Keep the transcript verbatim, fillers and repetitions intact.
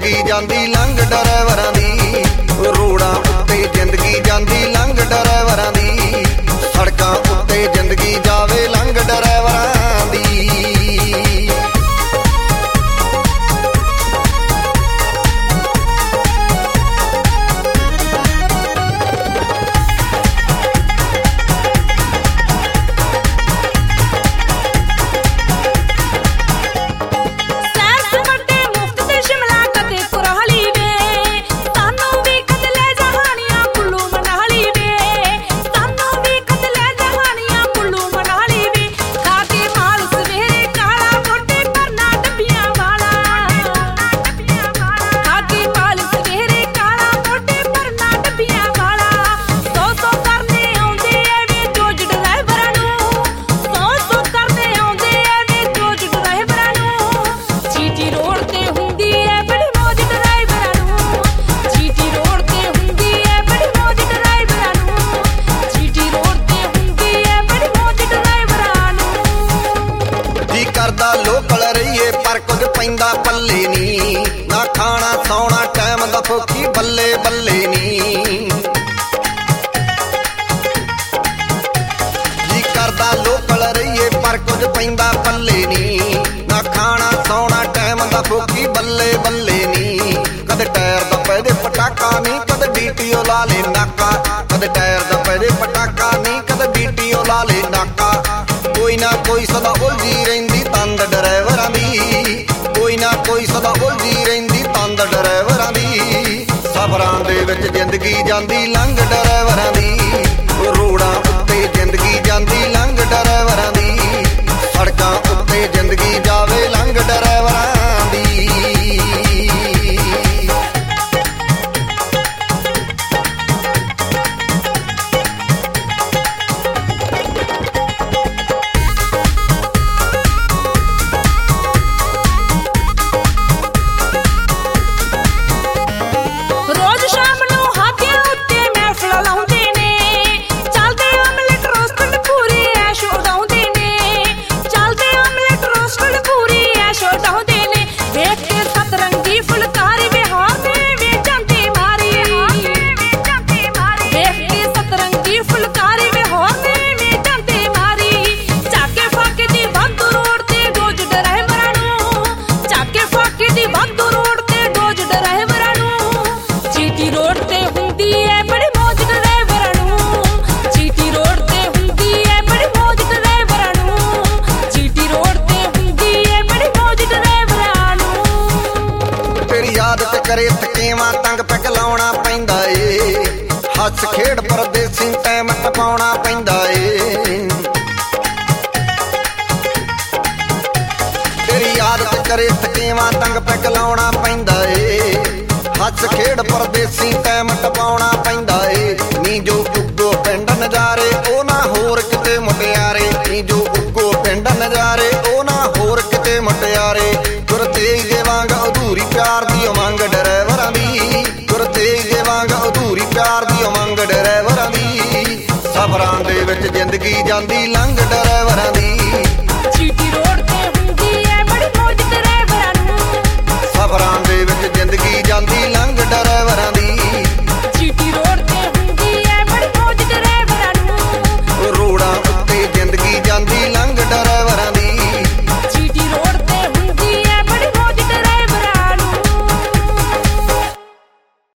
जिंदगी जांदी लंघ ड्राइवरां दी, रोडां उत्ते जिंदगी जांदी लंघ ड्राइवरां दी, सड़कां उत्ते जिंदगी जावे लंघ ड्राइवरां दी। लोकल रहीए पर कुछ पैंदा पल्ले नी, ना खाना सौना टाइम दा फोकी बल्ले बल्ले नी। जी करदा लोकल रहीए पर कुछ पैंदा पल्ले नी, ना खाना सौना टाइम दा फोकी बल्ले बल्ले नी। कद टायर दा पैदे पटाका नी, कद डीटीओ ला ले नाका, कद टायर दा पैदे पटाका नी, कद डीटीओ ला ले नाका। कोई ना कोई सदा उलझी रहिंदी तंद ड्राइवरां दी, कोई ना कोई सदा उलझी रहिंदी तंद ड्राइवरां दी। सफरां दे विच जिंदगी जांदी लंघ ड्राइवरां दी, रोडां उत्ते जिंदगी जांदी लंघ ड्राइवरां दी, सड़कां उत्ते जिंदगी जावे लंघ ड्राइवरां दी। करे थकेवा तंग पैग लाउणा पैंदा ए, हस खेड़ परदेसी टाइम टपाउणा पैंदा ए। तेरी आदत करे थकेवा तंग पैग लाउणा पैंदा ए, हस खेड़ परदेसी टाइम टपाउणा पैंदा ए। नी जो उगो पिंड नजारे ओ ना होर किते मुटियारे, नी जो उगो पिंड नजारे ओ ना होर किते मुटियारे। गुरतेज दे वांग अधूरी प्यार दी उमंग ड्राइवरां दी, गुरतेज दे वांग अधूरी प्यार दी उमंग ड्राइवरां दी। सफरां दे विच जिंदगी जांदी लंघ ड्राइवरां दी।